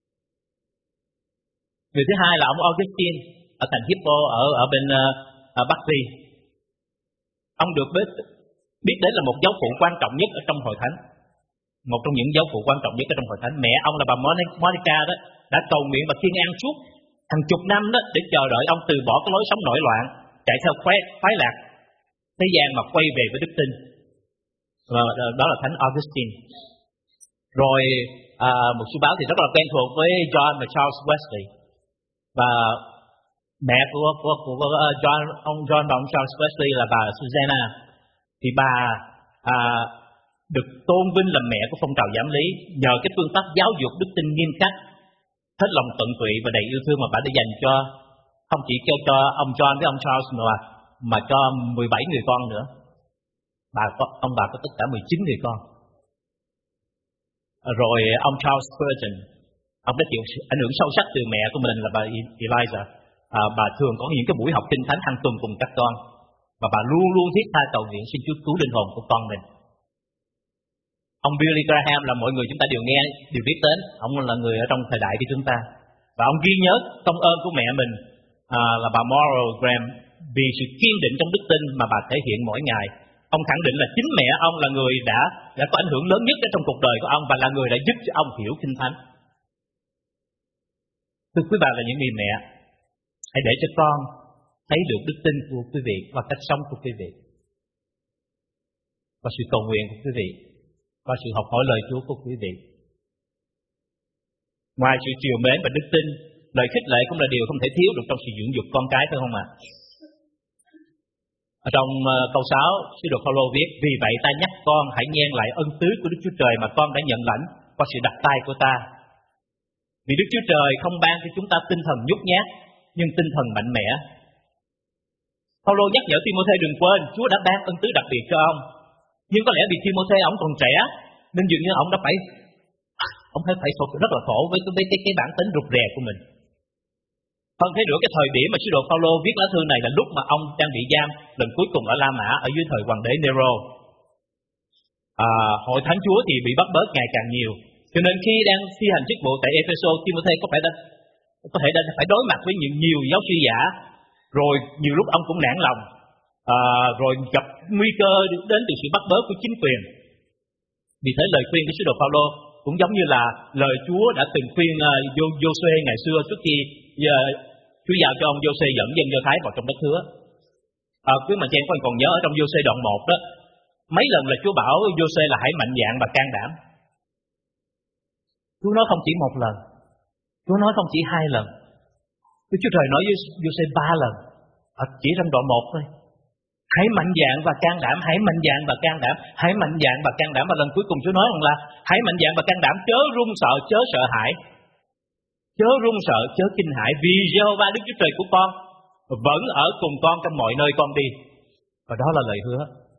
Người thứ hai là ông Augustine ở thành Hippo ở ở bên uh, ở Bắc Phi. Ông được biết, biết đến là một giáo phụ quan trọng nhất ở trong hội thánh, một trong những giáo phụ quan trọng nhất ở trong hội thánh. Mẹ ông là bà Monica đó đã cầu nguyện và kiên an suốt hàng chục năm đó để chờ đợi ông từ bỏ cái lối sống nổi loạn, chạy theo khoái, khoái lạc thế gian mà quay về với đức tin. Và đó là thánh Augustine. Rồi à, một số báo thì rất là quen thuộc với John và Charles Wesley. Và mẹ của, của, của, của John, ông John và ông Charles Wesley là bà Susanna. Thì bà à, được tôn vinh làm mẹ của phong trào giám lý nhờ cái phương pháp giáo dục đức tin nghiêm khắc, hết lòng tận tụy và đầy yêu thương mà bà đã dành cho không chỉ cho, cho ông John với ông Charles nữa, mà cho mười bảy người con nữa. Bà có, ông bà có tất cả mười chín người con. Rồi ông Charles Spurgeon, ông đã chịu ảnh hưởng sâu sắc từ mẹ của mình là bà Eliza. À, bà thường có những cái buổi học kinh thánh hàng tuần cùng các con, và bà luôn luôn thiết tha cầu nguyện xin Chúa cứu linh hồn của con mình. Ông Billy Graham là mọi người chúng ta đều nghe, đều biết đến. Ông là người ở trong thời đại của chúng ta, và ông ghi nhớ công ơn của mẹ mình à, là bà Moral Graham vì sự kiên định trong đức tin mà bà thể hiện mỗi ngày. Ông khẳng định là chính mẹ ông là người đã đã có ảnh hưởng lớn nhất ở trong cuộc đời của ông và là người đã giúp cho ông hiểu kinh thánh. Thưa quý bà là những người mẹ, hãy để cho con thấy được đức tin của quý vị và cách sống của quý vị, và sự cầu nguyện của quý vị, và sự học hỏi lời Chúa của quý vị. Ngoài sự trìu mến và đức tin, lời khích lệ cũng là điều không thể thiếu được trong sự dưỡng dục con cái, phải không ạ? Ở trong uh, câu sáu, sứ đồ Phaolô viết: vì vậy ta nhắc con hãy nhen lại ân tứ của Đức Chúa Trời mà con đã nhận lãnh qua sự đặt tay của ta. Vì Đức Chúa Trời không ban cho chúng ta tinh thần nhút nhát, nhưng tinh thần mạnh mẽ. Phaolô nhắc nhở Timôthê đừng quên Chúa đã ban ân tứ đặc biệt cho ông. Nhưng có lẽ vì Timôthê ông còn trẻ, nên dường như ông đã phải ông phải phải rất là khổ với cái cái, cái bản tính rụt rè của mình. Hơn thế nữa, cái thời điểm mà sứ đồ Phaolô viết lá thư này là lúc mà ông đang bị giam lần cuối cùng ở La Mã ở dưới thời hoàng đế Nero. À, hội thánh Chúa thì bị bắt bớ ngày càng nhiều, cho nên khi đang thi hành chức vụ tại Ephesos, Timôthê có phải đã có thể đã phải đối mặt với nhiều nhiều giáo sư giả, rồi nhiều lúc ông cũng nản lòng, à, rồi gặp nguy cơ đến từ sự bắt bớ của chính quyền. Vì thế lời khuyên của sứ đồ Phaolô cũng giống như là lời Chúa đã từng khuyên uh, Giô-suê ngày xưa trước khi uh, Chúa giao cho ông Giô-suê dẫn dân Do Thái vào trong đất hứa. À, quý mà chị em còn nhớ ở trong Giô-suê đoạn một đó, mấy lần là Chúa bảo Giô-suê là hãy mạnh dạn và can đảm. Chúa nói không chỉ một lần, Chúa nói không chỉ hai lần, Đức Chúa Trời nói với Giô-suê ba lần, à, chỉ trong đoạn một thôi. Hãy mạnh dạn và can đảm, hãy mạnh dạn và can đảm, hãy mạnh dạn và can đảm. Và lần cuối cùng Chúa nói rằng là hãy mạnh dạn và can đảm, chớ run sợ, chớ sợ hãi, chớ run sợ, chớ kinh hãi, vì Giê-hô-va Đức Chúa Trời của con vẫn ở cùng con trong mọi nơi con đi. Và đó là lời hứa.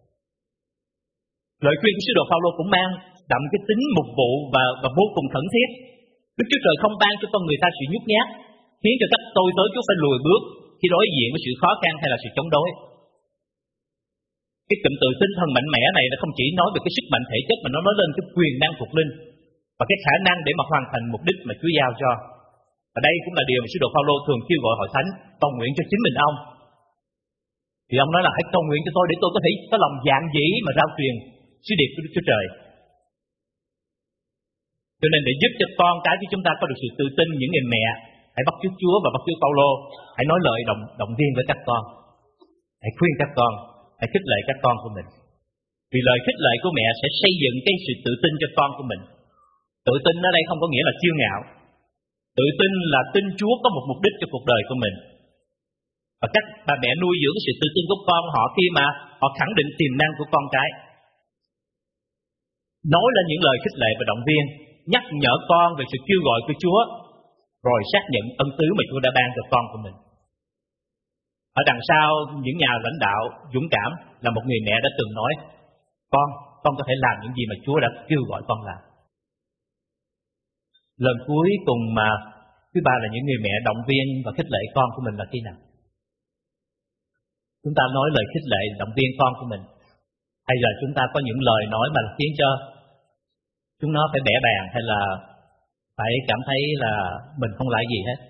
Lời khuyên của sứ đồ Phaolô cũng mang đậm cái tính mục vụ và, và vô cùng khẩn thiết. Đức Chúa Trời không ban cho con người ta sự nhút nhát, khiến cho các tôi tớ Chúa phải lùi bước khi đối diện với sự khó khăn hay là sự chống đối. Cái cụm từ tinh thần mạnh mẽ này nó không chỉ nói về cái sức mạnh thể chất, mà nó nói lên cái quyền năng thuộc linh và cái khả năng để mà hoàn thành mục đích mà Chúa giao cho. Và đây cũng là điều mà sứ đồ Phaolô thường kêu gọi hội thánh cầu nguyện cho chính mình ông. Thì ông nói là hãy cầu nguyện cho tôi để tôi có thể có lòng dạn dĩ mà rao truyền sứ điệp của Đức Chúa Trời. Cho nên để giúp cho con cái của chúng ta có được sự tự tin, những người mẹ hãy bắt chước Chúa và bắt chước Phaolô, hãy nói lời động động viên với các con, hãy khuyên các con, hãy khích lệ các con của mình. Vì lời khích lệ của mẹ sẽ xây dựng cái sự tự tin cho con của mình. Tự tin ở đây không có nghĩa là kiêu ngạo. Tự tin là tin Chúa có một mục đích cho cuộc đời của mình. Và các bà mẹ nuôi dưỡng sự tự tin của con họ khi mà họ khẳng định tiềm năng của con cái. Nói lên những lời khích lệ và động viên, nhắc nhở con về sự kêu gọi của Chúa, rồi xác nhận ân tứ mà Chúa đã ban cho con của mình. Ở đằng sau những nhà lãnh đạo dũng cảm là một người mẹ đã từng nói: Con, con có thể làm những gì mà Chúa đã kêu gọi con làm. Lần cuối cùng mà thứ ba là những người mẹ động viên và khích lệ con của mình là khi nào? Chúng ta nói lời khích lệ, động viên con của mình, hay là chúng ta có những lời nói mà khiến cho chúng nó phải bẽ bàng, hay là phải cảm thấy là mình không lại gì hết?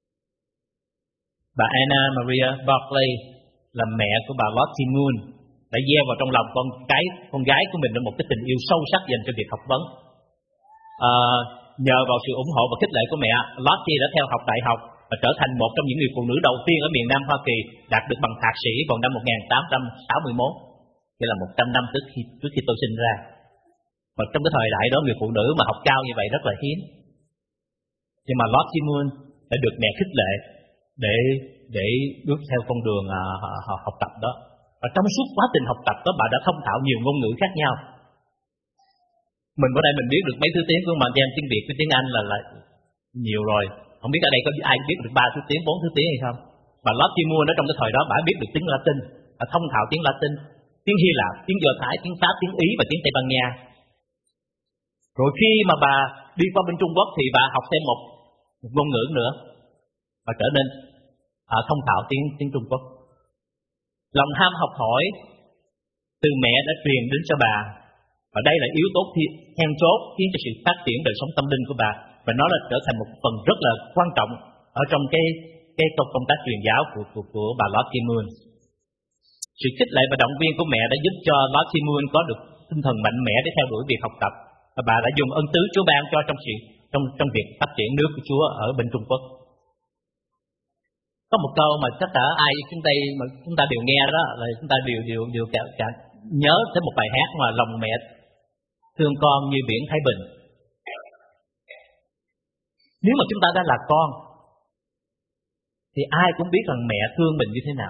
Bà Anna Maria Barclay là mẹ của bà Lottie Moon đã gieo vào trong lòng con cái con gái của mình một cái tình yêu sâu sắc dành cho việc học vấn. À, nhờ vào sự ủng hộ và khích lệ của mẹ, Lottie đã theo học đại học và trở thành một trong những người phụ nữ đầu tiên ở miền Nam Hoa Kỳ đạt được bằng thạc sĩ vào năm một nghìn tám trăm sáu mươi mốt, nghĩa là một trăm năm trước khi trước khi tôi sinh ra. Và trong cái thời đại đó, người phụ nữ mà học cao như vậy rất là hiếm. Nhưng mà Lottie Moon đã được mẹ khích lệ để để bước theo con đường uh, học tập đó. Và trong suốt quá trình học tập đó, bà đã thông thạo nhiều ngôn ngữ khác nhau. Mình ở đây mình biết được mấy thứ tiếng của mà em tiếng Việt với tiếng Anh là, là nhiều rồi. Không biết ở đây có ai biết được ba thứ tiếng, bốn thứ tiếng hay không? Bà Lottie Moon ở trong cái thời đó, bà biết được tiếng Latin, bà thông thạo tiếng Latin, tiếng Hy Lạp, tiếng Do Thái, tiếng Pháp, tiếng Ý và tiếng Tây Ban Nha. Rồi khi mà bà đi qua bên Trung Quốc thì bà học thêm một, một ngôn ngữ nữa và trở nên à, thông thạo tiếng tiếng Trung Quốc. Lòng ham học hỏi từ mẹ đã truyền đến cho bà, và đây là yếu tố then chốt khiến cho sự phát triển đời sống tâm linh của bà, và nó đã trở thành một phần rất là quan trọng ở trong cái cái công, công tác truyền giáo của của, của bà Lottie Moon. Sự khích lệ và động viên của mẹ đã giúp cho Lottie Moon có được tinh thần mạnh mẽ để theo đuổi việc học tập, và bà đã dùng ân tứ Chúa ban cho trong sự trong trong việc phát triển nước của Chúa ở bên Trung Quốc. Có một câu mà tất cả ai chúng ta mà chúng ta đều nghe đó là chúng ta đều đều đều cả, cả nhớ tới một bài hát mà lòng mẹ thương con như biển Thái Bình. Nếu mà chúng ta đã là con thì ai cũng biết rằng mẹ thương mình như thế nào.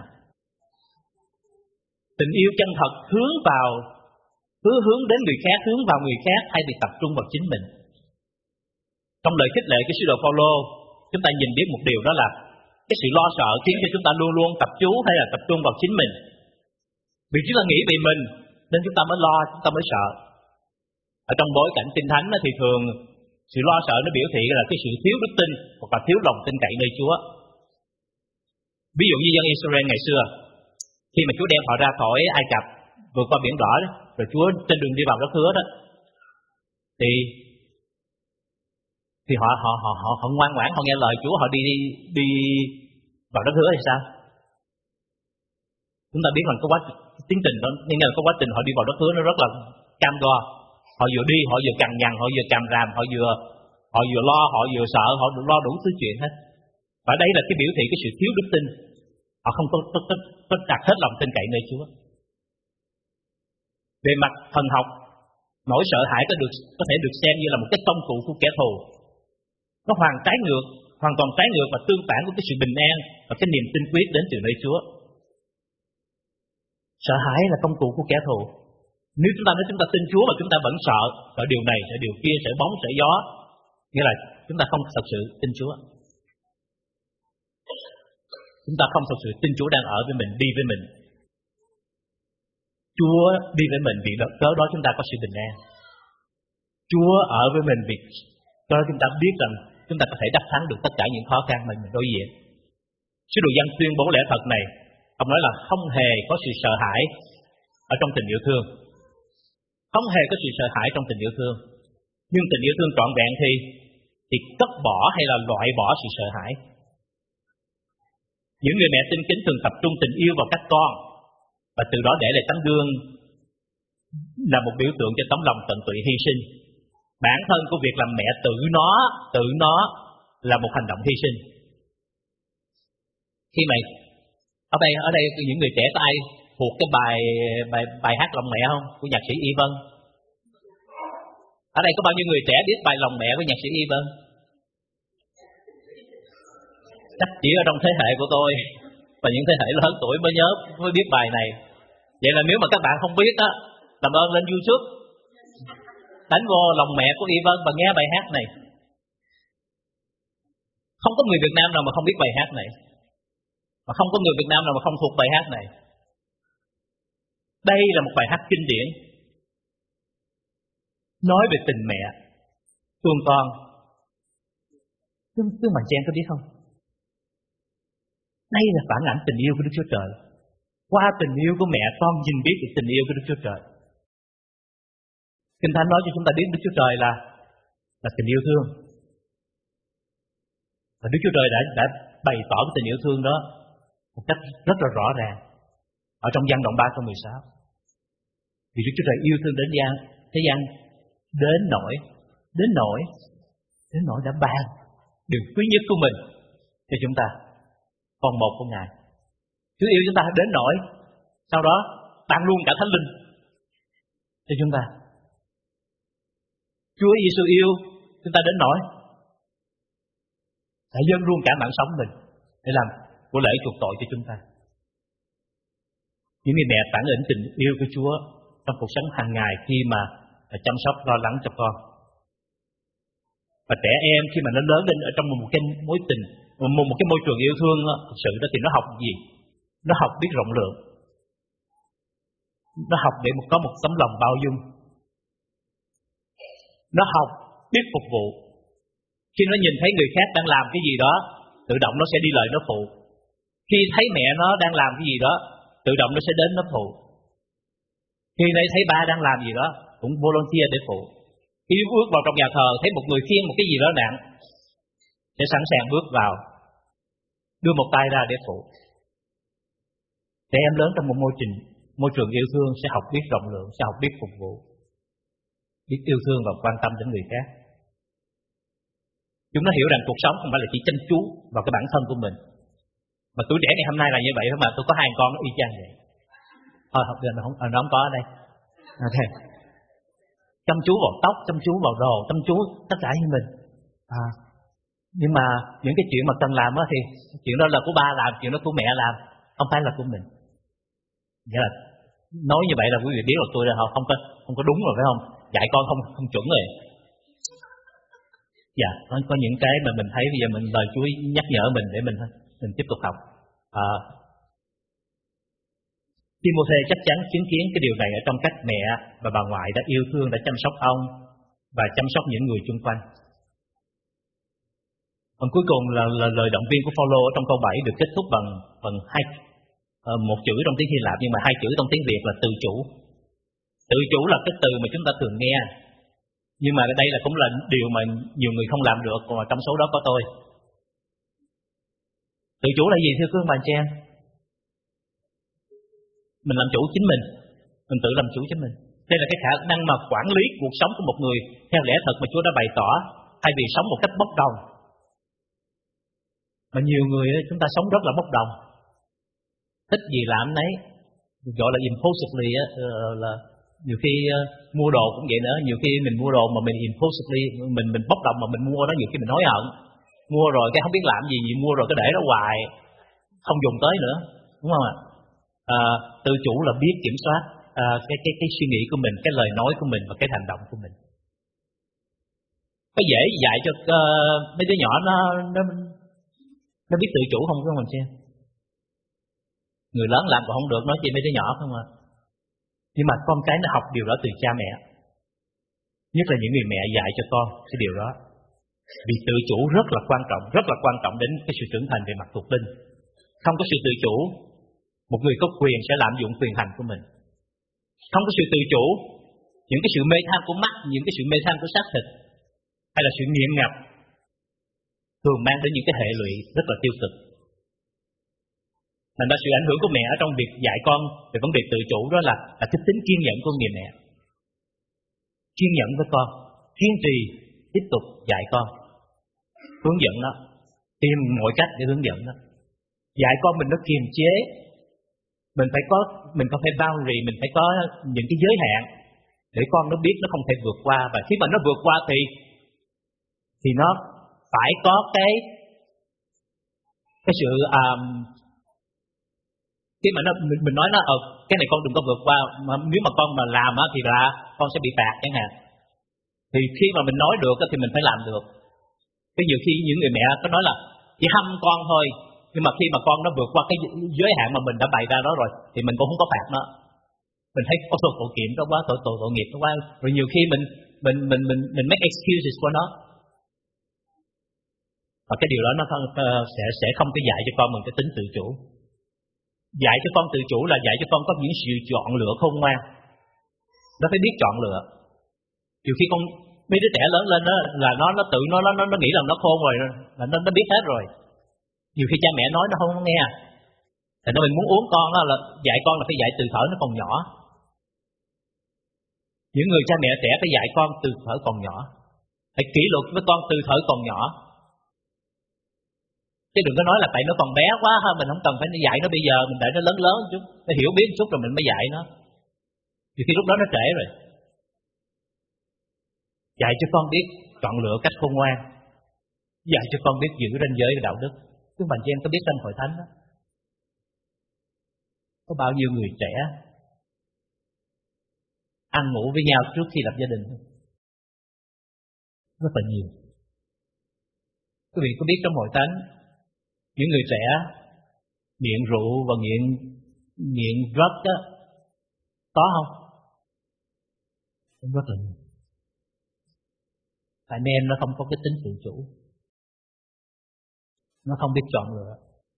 Tình yêu chân thật hướng vào, hướng hướng đến người khác, hướng vào người khác thay vì tập trung vào chính mình. Trong lời khích lệ của sứ đồ Phaolô, chúng ta nhìn biết một điều, đó là cái sự lo sợ khiến cho chúng ta luôn luôn tập trung hay là tập trung vào chính mình. Vì chúng ta nghĩ về mình nên chúng ta mới lo, chúng ta mới sợ. Ở trong bối cảnh Kinh Thánh thì thường sự lo sợ nó biểu thị là cái sự thiếu đức tin hoặc là thiếu lòng tin cậy nơi Chúa. Ví dụ như dân Israel ngày xưa, khi mà Chúa đem họ ra khỏi Ai Cập, vượt qua biển đỏ đó, rồi Chúa trên đường đi vào đất hứa đó, thì thì họ họ họ họ, họ ngoan ngoãn, họ nghe lời Chúa, họ đi đi đi vào đất hứa thì sao? Chúng ta biết rằng có quá tiến trình đó, nhưng mà có quá trình họ đi vào đất hứa nó rất là cam go. Họ vừa đi, họ vừa cằn nhằn, họ vừa càm ràm, họ vừa họ vừa lo, họ vừa sợ, họ lo đủ thứ chuyện hết. Và đây là cái biểu thị cái sự thiếu đức tin. Họ không có, có, có, có đặt hết lòng tin cậy nơi Chúa. Về mặt thần học, nỗi sợ hãi có được có thể được xem như là một cái công cụ của kẻ thù. Nó hoàn trái ngược, hoàn toàn trái ngược và tương phản với cái sự bình an và cái niềm tin quyết đến từ nơi Chúa. Sợ hãi là công cụ của kẻ thù. Nếu chúng ta nói chúng ta tin Chúa mà chúng ta vẫn sợ, sợ điều này, sợ điều kia, sợ bóng, sợ gió, nghĩa là chúng ta không thật sự tin Chúa. Chúng ta không thật sự tin Chúa đang ở với mình, đi với mình. Chúa đi với mình vì cớ đó chúng ta có sự bình an. Chúa ở với mình vì cớ đó chúng ta biết rằng chúng ta có thể đắc thắng được tất cả những khó khăn mà mình đối diện. Sứ đồ Giăng tuyên bố lẽ thật này. Ông nói là không hề có sự sợ hãi ở trong tình yêu thương. Không hề có sự sợ hãi trong tình yêu thương. Nhưng tình yêu thương trọn vẹn thì thì cất bỏ hay là loại bỏ sự sợ hãi. Những người mẹ tin kính thường tập trung tình yêu vào các con, và từ đó để lại tấm gương là một biểu tượng cho tấm lòng tận tụy hy sinh. Bản thân của việc làm mẹ tự nó, tự nó là một hành động hy sinh. Khi mà ở đây ở đây những người trẻ có ai thuộc cái bài bài bài hát Lòng Mẹ không, của nhạc sĩ Y Vân? Ở đây có bao nhiêu người trẻ biết bài Lòng Mẹ của nhạc sĩ Y Vân? Chắc chỉ ở trong thế hệ của tôi và những thế hệ lớn tuổi mới nhớ, mới biết bài này. Vậy là nếu mà các bạn không biết á, làm ơn lên YouTube đánh vô Lòng Mẹ của Y Vân và nghe bài hát này. Không có người Việt Nam nào mà không biết bài hát này, mà không có người Việt Nam nào mà không thuộc bài hát này. Đây là một bài hát kinh điển nói về tình mẹ thương con. Tương tương Mạnh Chen có biết không? Đây là phản ảnh tình yêu của Đức Chúa Trời. Qua tình yêu của mẹ, con nhìn biết được tình yêu của Đức Chúa Trời. Kinh Thánh nói cho chúng ta biết Đức Chúa Trời là là tình yêu thương. Và Đức Chúa Trời đã đã bày tỏ cái tình yêu thương đó một cách rất là rõ ràng ở trong Giăng đoạn ba câu mười sáu. Vì Đức Chúa Trời yêu thương đến gian, thế gian đến nỗi, đến nỗi, đến nỗi đã ban điều quý nhất của mình cho chúng ta, con một của Ngài. Chúa yêu chúng ta đến nỗi sau đó ban luôn cả Thánh Linh cho chúng ta. Chúa Giêsu yêu chúng ta đến nỗi đã dâng luôn cả mạng sống mình để làm của lễ chuộc tội cho chúng ta. Những người mẹ phản ảnh tình yêu của Chúa trong cuộc sống hàng ngày khi mà chăm sóc lo lắng cho con. Và trẻ em khi mà nó lớn lên ở trong một cái mối tình, một, một cái môi trường yêu thương thực sự đó, thì nó học gì? Nó học biết rộng lượng. Nó học để có một tấm lòng bao dung. Nó học biết phục vụ. Khi nó nhìn thấy người khác đang làm cái gì đó, tự động nó sẽ đi lời nó phụ. Khi thấy mẹ nó đang làm cái gì đó, tự động nó sẽ đến nó phụ. Khi nó thấy ba đang làm gì đó, cũng volunteer để phụ. Khi bước vào trong nhà thờ, thấy một người khiêng một cái gì đó nặng, sẽ sẵn sàng bước vào, đưa một tay ra để phụ. Trẻ em lớn trong một môi trường, môi trường yêu thương sẽ học biết rộng lượng, sẽ học biết phục vụ, biết yêu thương và quan tâm đến người khác. Chúng nó hiểu rằng cuộc sống không phải là chỉ chăm chú vào cái bản thân của mình. Mà tuổi trẻ ngày hôm nay là như vậy, mà tôi có hai con nó y chang vậy. Thôi học giờ nó không, nó không có ở đây. Okay. Chăm chú vào tóc, chăm chú vào đồ, chăm chú tất cả như mình. À, Nhưng mà những cái chuyện mà cần làm á thì chuyện đó là của ba làm, chuyện đó của mẹ làm, không phải là của mình. Nghĩa là nói như vậy là quý vị biết là tôi là không có không có đúng rồi phải không? Dạy con không không chuẩn rồi. Dạ, có, có những cái mà mình thấy bây giờ mình lời Chúa nhắc nhở mình để mình mình tiếp tục học. À, Timôthê chắc chắn chứng kiến cái điều này ở trong cách mẹ và bà ngoại đã yêu thương, đã chăm sóc ông và chăm sóc những người chung quanh. Còn cuối cùng là, là lời động viên của Phaolô ở trong câu bảy được kết thúc bằng bằng hai một chữ trong tiếng Hy Lạp nhưng mà hai chữ trong tiếng Việt là tự chủ. Tự chủ là cái từ mà chúng ta thường nghe, nhưng mà đây là cũng là điều mà nhiều người không làm được, còn trong số đó có tôi. Tự chủ là gì thưa quý bạn chị em? Mình làm chủ chính mình, mình tự làm chủ chính mình. Đây là cái khả năng mà quản lý cuộc sống của một người theo lẽ thật mà Chúa đã bày tỏ, thay vì sống một cách bốc đồng. Mà nhiều người chúng ta sống rất là bốc đồng, thích gì làm nấy, gọi là impulsively á, là nhiều khi uh, mua đồ cũng vậy nữa. Nhiều khi mình mua đồ mà mình impulsively, mình mình bốc đồng mà mình mua nó, nhiều khi mình hối hận. Mua rồi cái không biết làm gì, gì mua rồi cái để nó hoài, không dùng tới nữa, đúng không ạ? À, tự chủ là biết kiểm soát à, cái cái cái suy nghĩ của mình, cái lời nói của mình và cái hành động của mình. Có dễ dạy cho uh, mấy đứa nhỏ nó nó nó biết tự chủ không, các bạn xem? Người lớn làm còn không được, nói chi mấy đứa nhỏ không à? Nhưng mà con cái nó học điều đó từ cha mẹ, nhất là những người mẹ dạy cho con cái điều đó. Vì tự chủ rất là quan trọng, rất là quan trọng đến cái sự trưởng thành về mặt thuộc linh. Không có sự tự chủ, một người có quyền sẽ lạm dụng quyền hành của mình. Không có sự tự chủ, những cái sự mê tham của mắt, những cái sự mê tham của xác thịt, hay là sự nghiện ngập thường mang đến những cái hệ lụy rất là tiêu cực. Thành ra sự ảnh hưởng của mẹ ở trong việc dạy con về vấn đề tự chủ đó là, là cái tính kiên nhẫn của người mẹ. Kiên nhẫn với con, kiên trì tiếp tục dạy con, hướng dẫn nó, tìm mọi cách để hướng dẫn nó. Dạy con mình nó kiềm chế, mình phải có mình có phải boundary, mình phải có những cái giới hạn để con nó biết nó không thể vượt qua, và khi mà nó vượt qua thì thì nó phải có cái cái sự um, khi mà nó mình, mình nói nó ờ cái này con đừng có vượt qua, mà nếu mà con mà làm á thì là con sẽ bị phạt chẳng hạn. Thì khi mà mình nói được thì mình phải làm được. Cái nhiều khi những người mẹ có nói là chỉ hăm con thôi, nhưng mà khi mà con nó vượt qua cái giới hạn mà mình đã bày ra đó rồi thì mình cũng không có phạt nó. Mình thấy có tội tội nghiệp đó quá, tội tội tội nghiệp đó quá, rồi nhiều khi mình mình mình mình mình make excuses của nó. Và cái điều đó nó không, uh, sẽ sẽ không có dạy cho con mình cái tính tự chủ. Dạy cho con tự chủ là dạy cho con có những sự chọn lựa khôn ngoan. Nó phải biết chọn lựa. Nhiều khi con mấy đứa trẻ lớn lên đó là nó nó tự nó nó nó, nó nghĩ là nó khôn rồi, là nó nó biết hết rồi. Nhiều khi cha mẹ nói nó không nghe. Thì nó mình muốn uống con đó là dạy con là phải dạy từ thở nó còn nhỏ. Những người cha mẹ trẻ phải dạy con từ thở còn nhỏ, phải kỷ luật với con từ thở còn nhỏ. Chứ đừng có nói là tại nó còn bé quá ha, mình không cần phải dạy nó bây giờ, mình để nó lớn lớn chút, nó hiểu biết chút rồi mình mới dạy nó. Vì khi lúc đó nó trễ rồi. Dạy cho con biết chọn lựa cách khôn ngoan, dạy cho con biết giữ ranh giới và đạo đức. Các bạn chị em có biết trong hội thánh đó, có bao nhiêu người trẻ ăn ngủ với nhau trước khi lập gia đình? Rất là nhiều. Quý vị có biết trong hội thánh những người trẻ nghiện rượu và nghiện nghiện drug đó có không? Cũng rất là nhiều. Tại anh em nó không có cái tính tự chủ, nó không biết chọn lựa.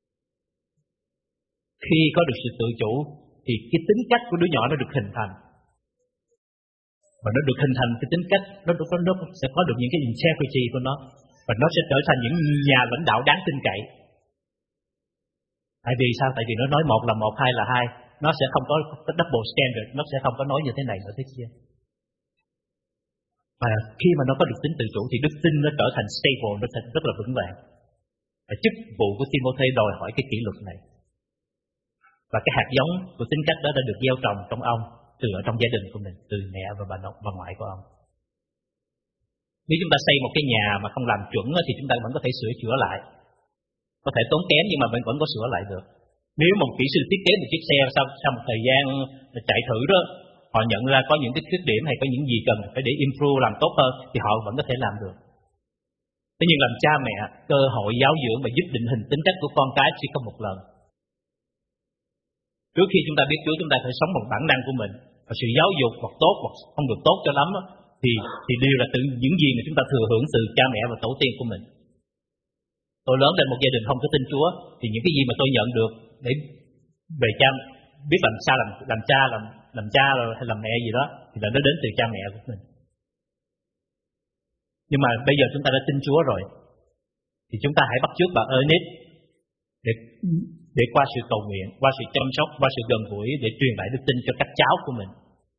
Khi có được sự tự chủ thì cái tính cách của đứa nhỏ nó được hình thành, và nó được hình thành cái tính cách nó, nó, nó sẽ có được những cái integrity của nó, và nó sẽ trở thành những nhà lãnh đạo đáng tin cậy. Tại vì sao? Tại vì nó nói một là một, hai là hai, nó sẽ không có double standard, nó sẽ không có nói như thế này nữa thế kia. Và khi mà nó có được tính tự chủ thì đức tin nó trở thành stable, nó thành rất là vững vàng. Và chức vụ của Timôthê đòi hỏi cái kỷ luật này. Và cái hạt giống của tính cách đó đã được gieo trồng trong ông từ ở trong gia đình của mình, từ mẹ và bà nội và ngoại của ông. Nếu chúng ta xây một cái nhà mà không làm chuẩn thì chúng ta vẫn có thể sửa chữa lại. Có thể tốn kém nhưng mà vẫn vẫn có sửa lại được. Nếu một kỹ sư thiết kế một chiếc xe sau, sau một thời gian chạy thử đó, họ nhận ra có những cái khuyết điểm hay có những gì cần phải để improve làm tốt hơn thì họ vẫn có thể làm được. Thế nhưng làm cha mẹ, cơ hội giáo dưỡng và giúp định hình tính cách của con cái chỉ có một lần. Trước khi chúng ta biết Chúa, chúng ta phải sống bằng bản năng của mình. Và sự giáo dục hoặc tốt hoặc không được tốt cho lắm đó, thì thì đều là từ những gì mà chúng ta thừa hưởng từ cha mẹ và tổ tiên của mình. Tôi lớn lên một gia đình không có tin Chúa, thì những cái gì mà tôi nhận được để về cha biết làm sao làm làm cha làm làm cha hay làm mẹ gì đó thì là nó đến từ cha mẹ của mình. Nhưng mà bây giờ chúng ta đã tin Chúa rồi, thì chúng ta hãy bắt chước bà Ernest để để qua sự cầu nguyện, qua sự chăm sóc, qua sự gần gũi để truyền lại đức tin cho các cháu của mình.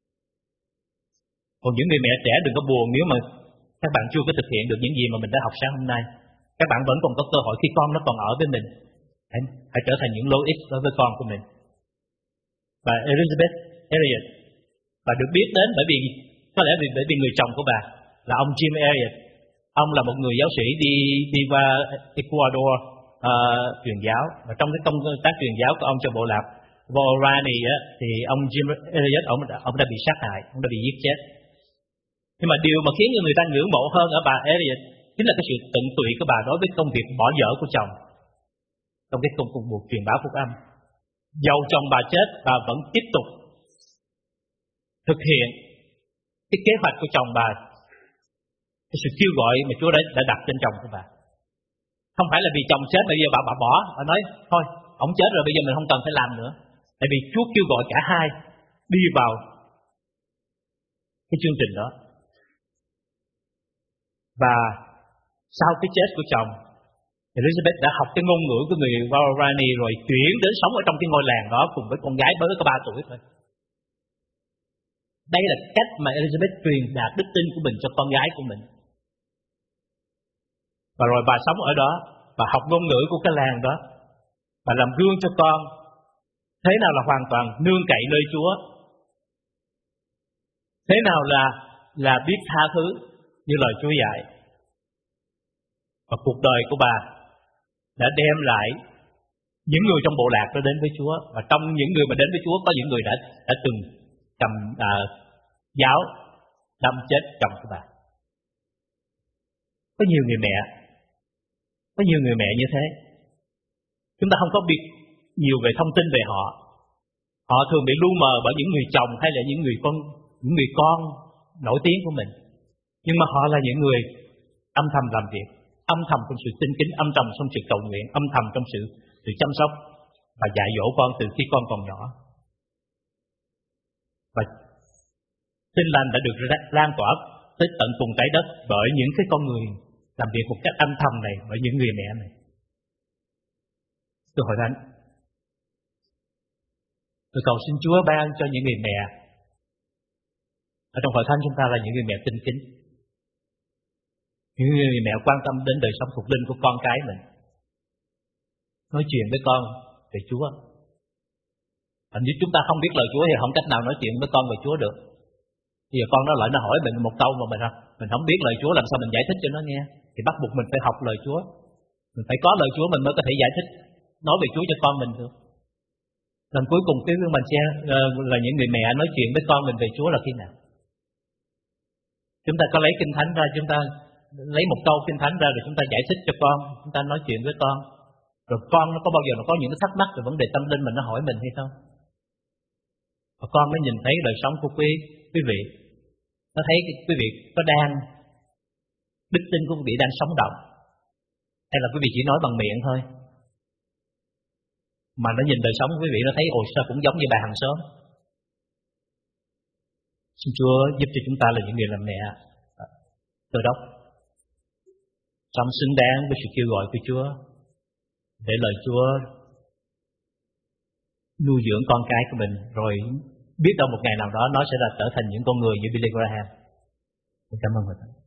Còn những người mẹ trẻ đừng có buồn nếu mà các bạn chưa có thực hiện được những gì mà mình đã học sáng hôm nay. Các bạn vẫn còn có cơ hội khi con nó còn ở với mình. Hãy, hãy trở thành những lối ích đối với con của mình. Bà Elizabeth Elliot, bà được biết đến bởi vì có lẽ vì bởi vì người chồng của bà là ông Jim Elliot. Ông là một người giáo sĩ đi đi qua Ecuador uh, truyền giáo, và trong cái công tác truyền giáo của ông cho bộ lạc Guarani á, thì ông Jim Elliot ông ông đã bị sát hại, ông đã bị giết chết. Nhưng mà điều mà khiến người ta ngưỡng mộ hơn ở bà Elliot chính là cái sự tận tụy của bà đối với công việc bỏ dở của chồng trong cái công cuộc truyền bá phúc âm. Dầu chồng bà chết, bà vẫn tiếp tục thực hiện cái kế hoạch của chồng bà, cái sự kêu gọi mà Chúa đã, đã đặt trên chồng của bà. Không phải là vì chồng chết bây giờ bà bà bỏ, bà nói thôi, ông chết rồi bây giờ mình không cần phải làm nữa. Tại vì Chúa kêu gọi cả hai đi vào cái chương trình đó. Và sau cái chết của chồng, Elizabeth đã học cái ngôn ngữ của người Guarani rồi chuyển đến sống ở trong cái ngôi làng đó cùng với con gái mới có ba tuổi thôi. Đây là cách mà Elizabeth truyền đạt đức tin của mình cho con gái của mình. Và rồi bà sống ở đó, bà học ngôn ngữ của cái làng đó, bà làm gương cho con thế nào là hoàn toàn nương cậy nơi Chúa, thế nào là là biết tha thứ như lời Chúa dạy. Và cuộc đời của bà đã đem lại những người trong bộ lạc đó đến với Chúa. Và trong những người mà đến với Chúa có những người đã đã từng cầm à, giáo đâm chết chồng của bà. Có nhiều người mẹ, có nhiều người mẹ như thế. Chúng ta không có biết nhiều về thông tin về họ. Họ thường bị lu mờ bởi những người chồng hay là những người con, những người con nổi tiếng của mình. Nhưng mà họ là những người âm thầm làm việc, âm thầm trong sự tinh kính, âm thầm trong sự cầu nguyện, âm thầm trong sự sự chăm sóc và dạy dỗ con từ khi con còn nhỏ. Và tin lành đã được lan tỏa tới tận cùng trái đất bởi những cái con người làm việc một cách âm thầm này, bởi những người mẹ này. Tôi hỏi Thánh, tôi cầu xin Chúa ban cho những người mẹ ở trong hội thánh chúng ta là những người mẹ tinh kính, những người mẹ quan tâm đến đời sống thuộc linh của con cái mình, nói chuyện với con về Chúa. Và nếu chúng ta không biết lời Chúa thì không cách nào nói chuyện với con về Chúa được. Bây giờ con nó lại nó hỏi mình một câu mà mình mình không biết lời Chúa, làm sao mình giải thích cho nó nghe? Thì bắt buộc mình phải học lời Chúa, mình phải có lời Chúa mình mới có thể giải thích nói về Chúa cho con mình được. Lần cuối cùng cái gương mình sẽ là những người mẹ nói chuyện với con mình về Chúa là khi nào? Chúng ta có lấy Kinh Thánh ra, chúng ta lấy một câu Kinh Thánh ra rồi chúng ta giải thích cho con, chúng ta nói chuyện với con. Rồi con nó có bao giờ nó có những cái thắc mắc về vấn đề tâm linh mình, nó hỏi mình hay không? Và con mới nhìn thấy đời sống của quý quý vị, nó thấy quý vị có đang đức tin của quý vị đang sống động, hay là quý vị chỉ nói bằng miệng thôi, mà nó nhìn đời sống của quý vị nó thấy ồ sao cũng giống như bà hàng xóm. Xin Chúa giúp cho chúng ta là những người làm mẹ Cơ Đốc sống xứng đáng với sự kêu gọi của Chúa, để lời Chúa nuôi dưỡng con cái của mình, rồi biết đâu một ngày nào đó nó sẽ là trở thành những con người như Billy Graham. Cảm ơn mọi người.